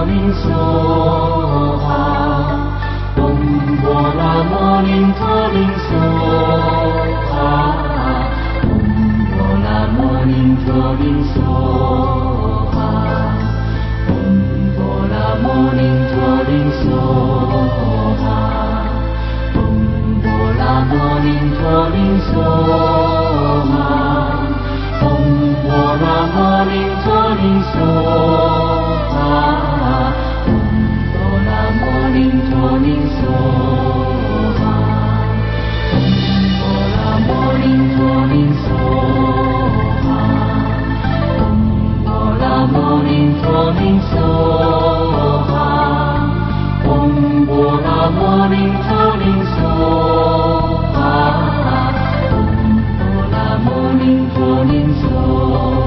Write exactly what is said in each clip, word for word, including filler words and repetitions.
Morning Soha, Om Bola Morning Morning Soha, Om Bola Morning Morning Soha, Om Bola Morning Morning Soha, Om Bola Morning Morning Soha, Om Bola Morning Morning Soha, Om Bola Morning Morning Soha, Om Bola Morning Morning Soha, Om Bola Morning Morning Soha, Om Bola Morning Morning Soha, Om Bola Morning Morning Soha.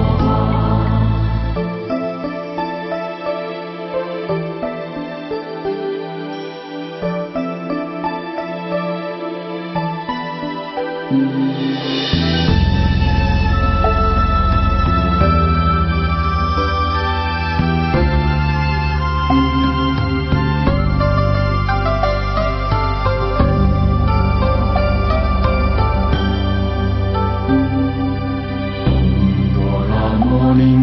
Morning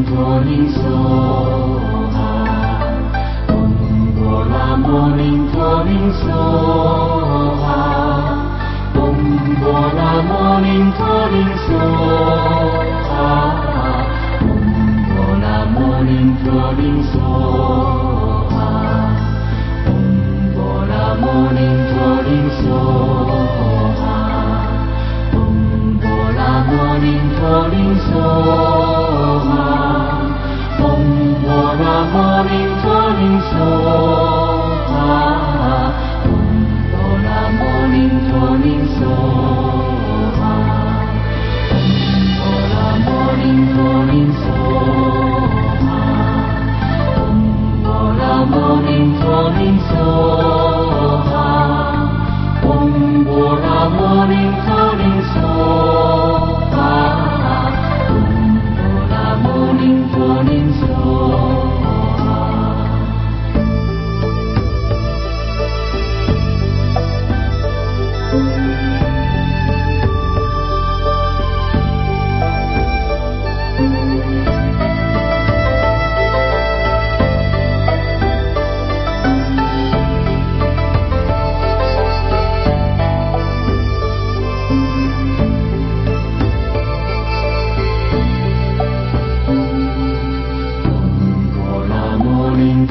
Soha, Om Bola Morning Morning Soha, Om Bola Morning Morning Soha, Om Bola Morning Morning Soha, Om Bola Morning Morning Soha, Om Bola Morning Morning Soha, Om Bola Morning Morning Soha, Om Bola Morning Morning Soha, Om Bola Morning Morning Soha, Om Bola Morning Morning Soha, Om Bola Morning Morning Soha, Om Bola Morning Morning Soha. Morning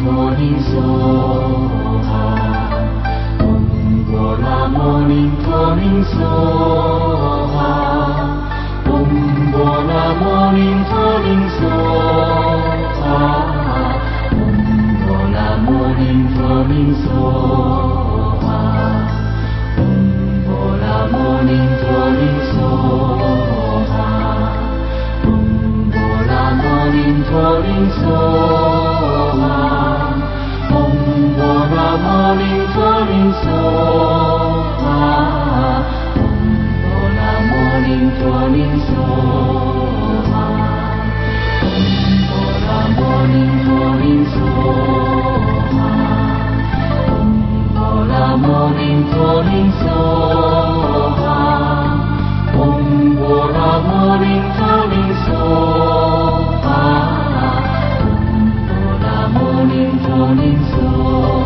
Soha, Om Bola Morning Morning Soha, Om Bola Morning Morning Soha, Om Bola Morning Morning Soha, Om Bola Morning Morning Soha, Om Bola Morning Morning Soha, Om Bola Morning Morning Soha, Om Bola Morning Morning Soha, Om Bola Morning Morning Soha, Om Bola Morning Morning Soha, Om Bola Morning Morning Soha, Om Bola Morning Morning Soha.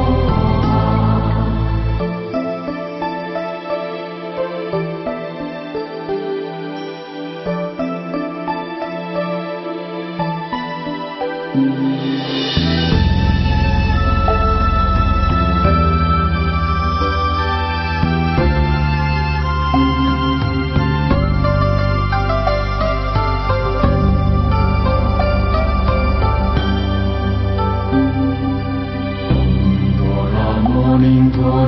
Morning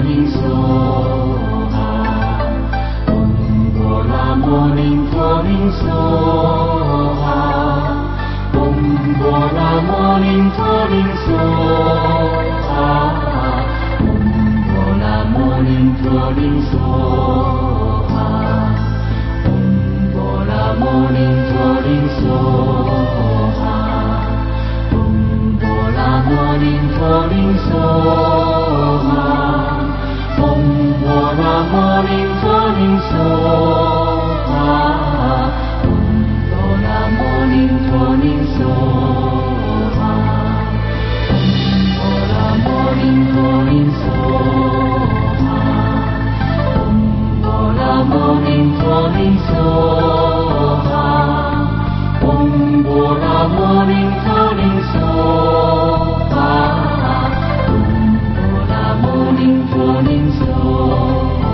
Soha, Om Bola Morning Morning Soha, Om Bola Morning Morning Soha, Om Bola Morning Morning Soha, Om Bola Morning Morning Soha, Om Bola Morning morning soha. Om Bola morning morning soha. Om Bola morning morning soha. Om Bola morning morning soha. Om Bola morning morning soha. Om Bola morning morning soha. Om Bola morning morning soha.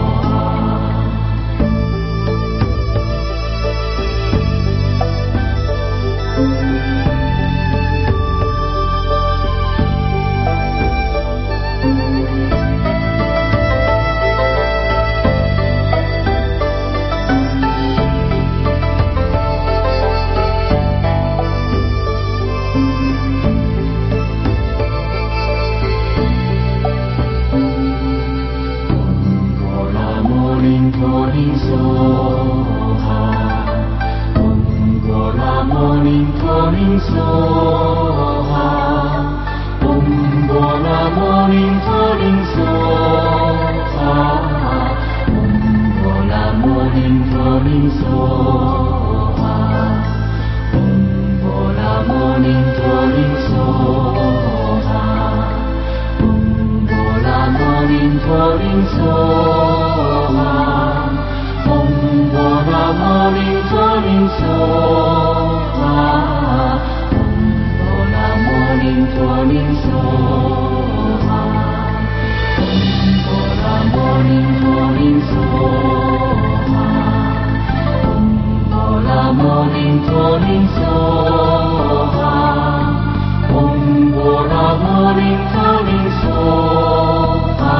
Morning soha. Om Bola morning morning soha. Om Bola morning morning soha. Om Bola morning morning soha. Om Bola morning morning soha. Om Bola morning morning soha. Om Bola morning morning soha. Om Bola morning morning soha. Om Bola morning morning soha. Om Bola morning morning soha. Om Bola morning morning soha.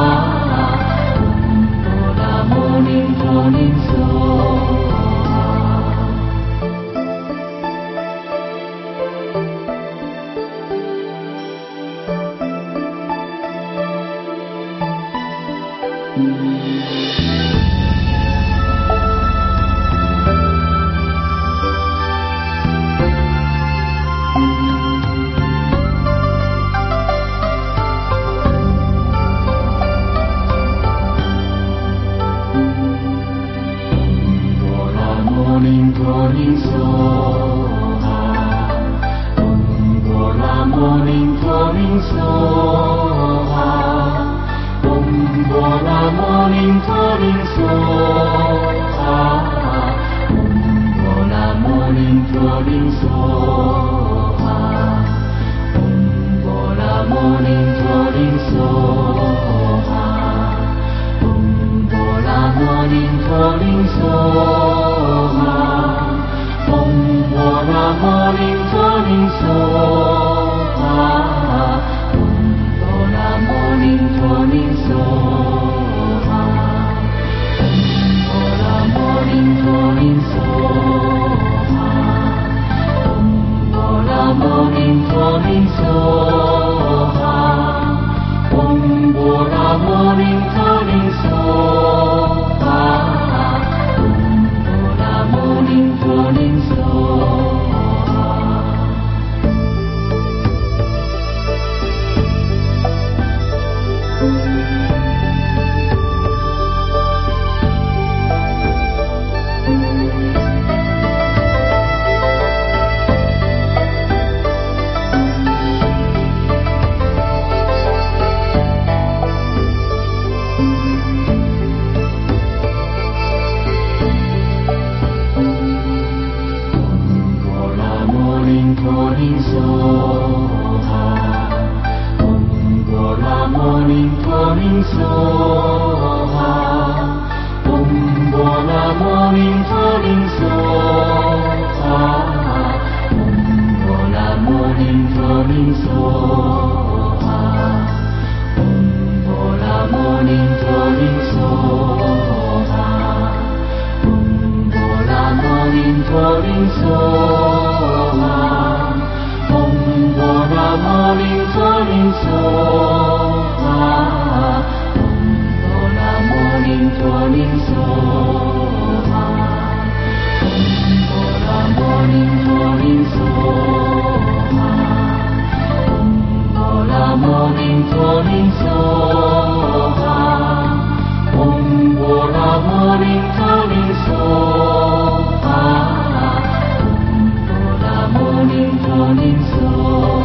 Morning, morning morning soha. Om Bola morning morning soha. Om Bola morning morning soha. Om Bola morning morning soha. Om Bola morning morning soha. Om Bola morning morning soha. Om Bola morning morning soha. Om Bola morning morning soha. Om Bola morning morning soha. Om Bola morning morning soha. Om Bola morning morning soha. Om Bola morning morning soha. Morning soha. Om Bola morning morning soha. Om Bola morning morning soha. Om Bola morning morning soha. Om Bola morning morning soha. Om Bola morning morning soha. Om Bola morning morning soha. Om Bola morning morning soha. Om Bola morning morning soha. Om Bola morning morning soha, Om Bola morning morning soha, Om Bola morning morning soha.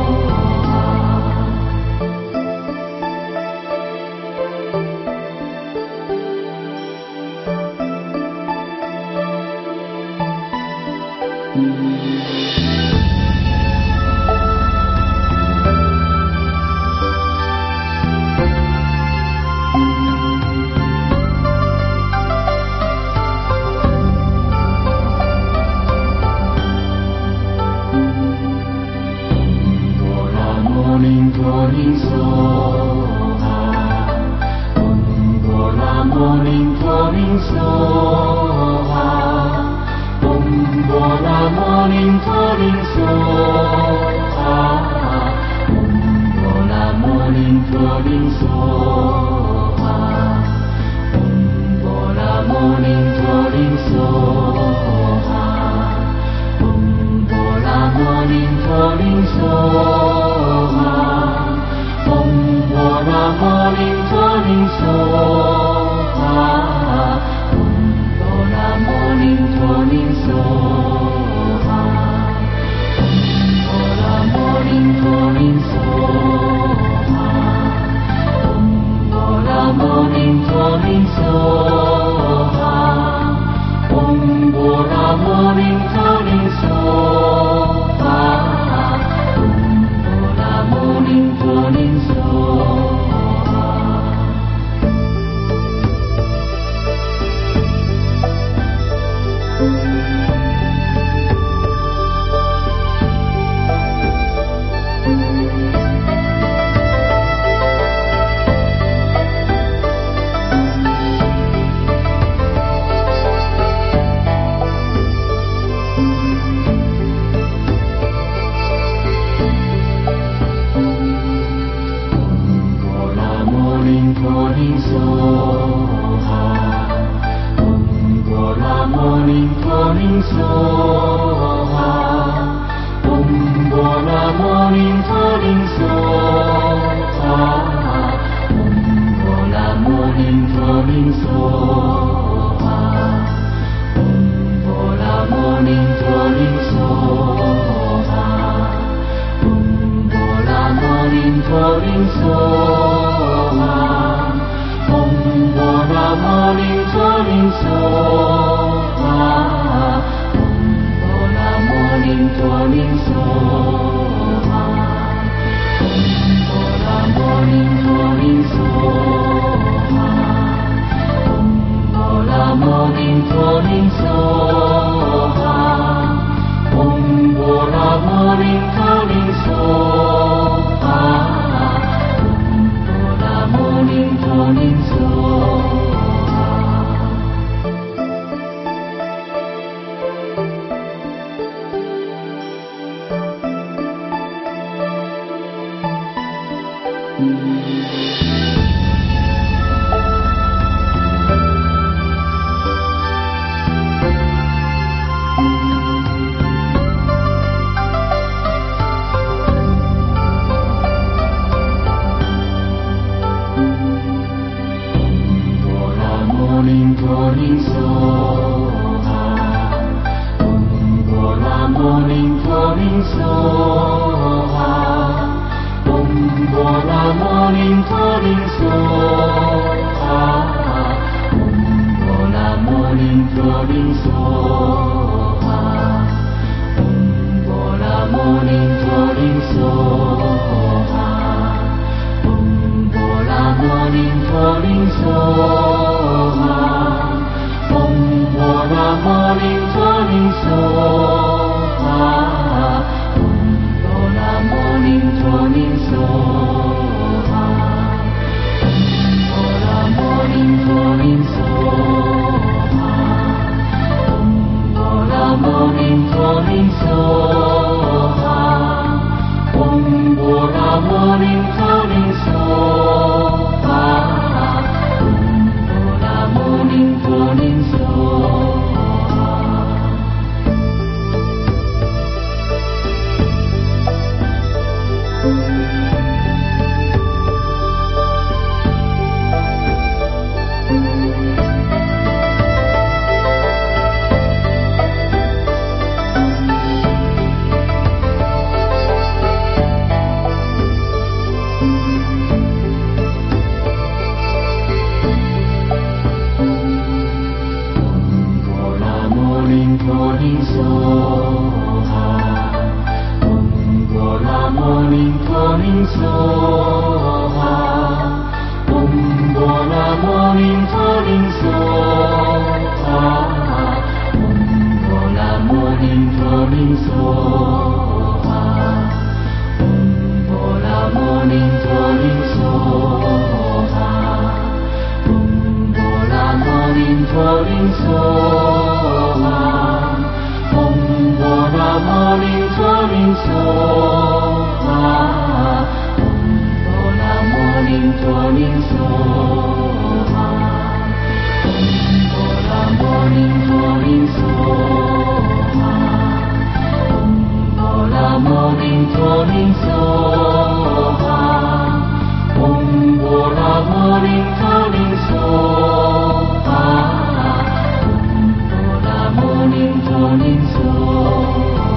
Morning morning soha, Om Bola morning morning soha, Om Bola morning morning soha, Om Bola morning morning soha, Om Bola morning morning soha, Om Bola morning morning soha, Om Bola morning morning soha, Om Bola morning morning soha, Om Bola morning morning soha, Om Bola morning morning soha, Om Bola morning morning soha, Om Bola morning morning soha. Morning soha, Om Bola morning morning soha, Om Bola morning morning soha, Om Bola morning morning soha, Om Bola morning morning soha, Om Bola morning morning soha, Om Bola morning morning soha, Om Bola morning morning soha, Om Bola morning morning soha, Om Bola morning morning soha, Om Bola morning morning soha, Om Bola morning morning soha. Morning morning soha, Om Bola morning morning soha, Om Bola morning morning soha, Om Bola morning morning soha, Om Bola morning morning soha, Om Bola morning morning soha, Om Bola morning morning soha, Om Bola morning morning soha, Om Bola morning morning soha, Om Bola morning morning soha, Om Bola morning morning soha, Om Bola morning morning soha. morning falling soha. Om Bola morning falling soha. Om Bola morning falling soha. Om Bola morning falling soha. Om Bola morning falling soha. Om Bola morning falling soha. Om Bola morning falling soha. Om Bola morning falling soha. Om Bola morning falling soha. Om Bola morning falling soha.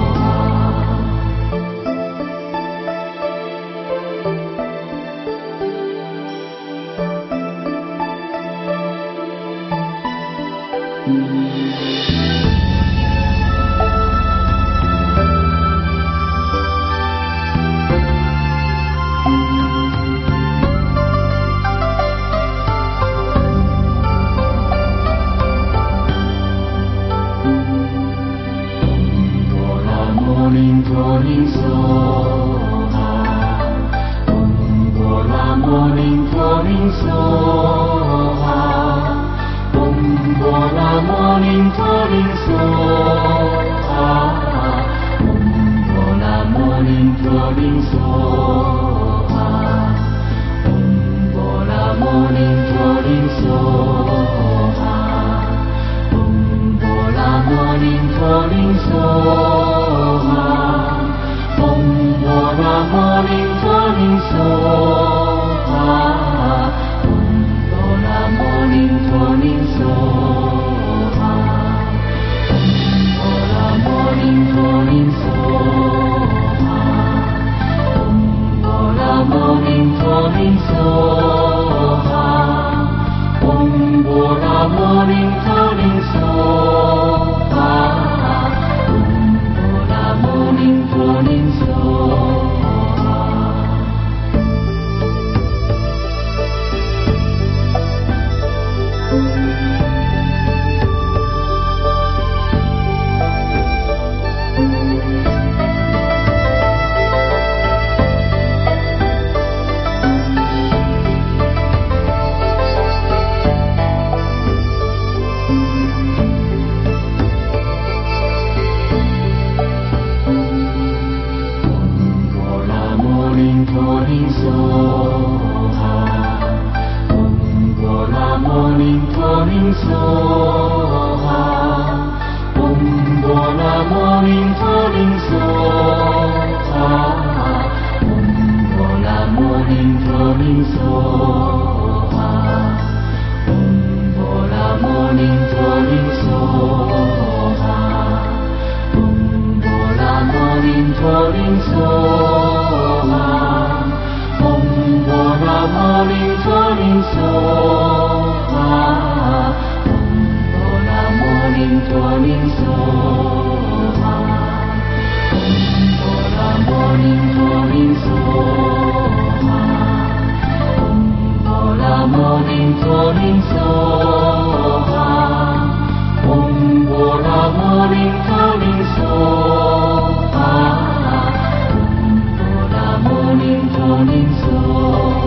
Morning falling soha. Om Bola morning falling soha. Om Bola morning falling soha. Om Bola morning falling soha. Om Bola morning falling soha. Om Bola morning falling soha. Om Bola morning falling soha. Om Bola morning falling soha. Om Bola morning falling soha. Om Bola morning falling soha. Om Bola morning falling soha. Om Bola morning falling soha. Morning falling soha. Om Bola morning falling soha. Om Bola morning falling soha. Om Bola morning falling soha. Om Bola morning falling soha. Om Bola morning falling soha. Om Bola morning falling soha. Om Bola morning falling soha. Om Bola morning falling soha. Om Bola morning falling soha. Om Bola morning falling soha. Om Bola morning falling soha.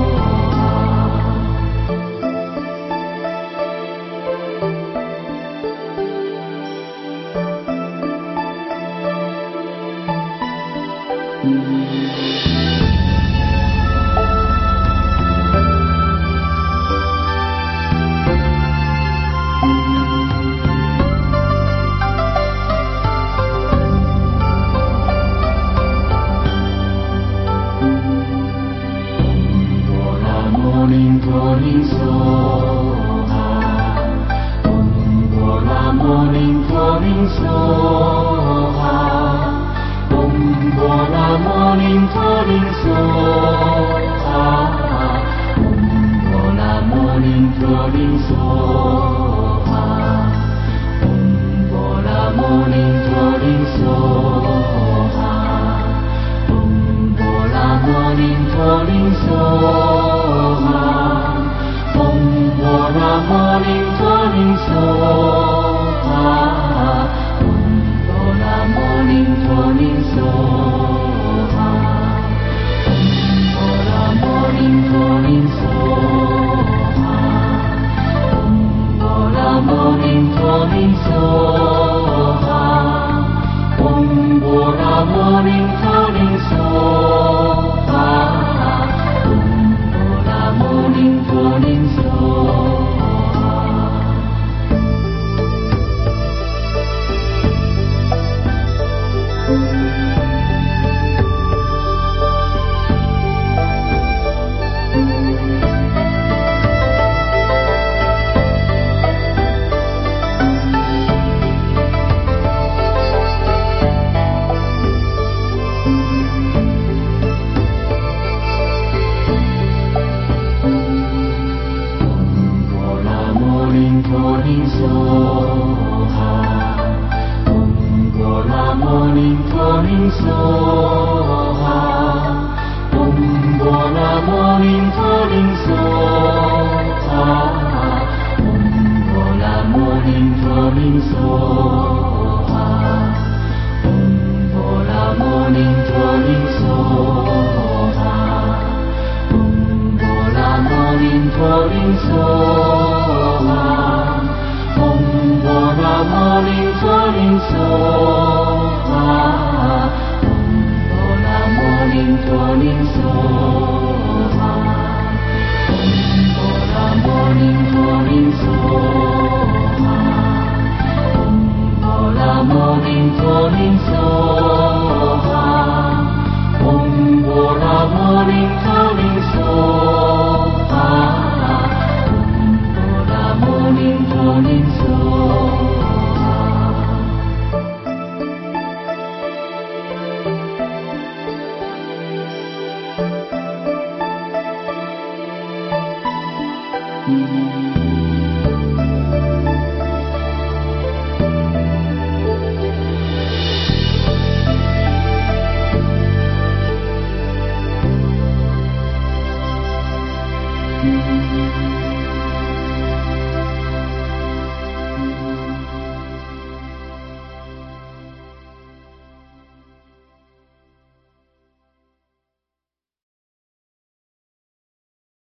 Morning falling soha. Om Bola morning falling soha. Om Bola morning falling soha. Om Bola morning falling soha. Om Bola morning falling soha. Om Bola morning falling soha. Om Bola Soha Om Bola Morning Calling Soha Om Bola Morning Calling Soha Om Bola Morning Calling Soha Om Bola Morning Calling Soha Om Bola Morning Calling Soha Om Bola Morning Calling Soha Om Bola Morning Calling Soha Om Bola Morning Calling Soha Om Bola Morning Calling Soha Om Bola Morning Calling Soha Om Bola Morning Calling Soha Thank you.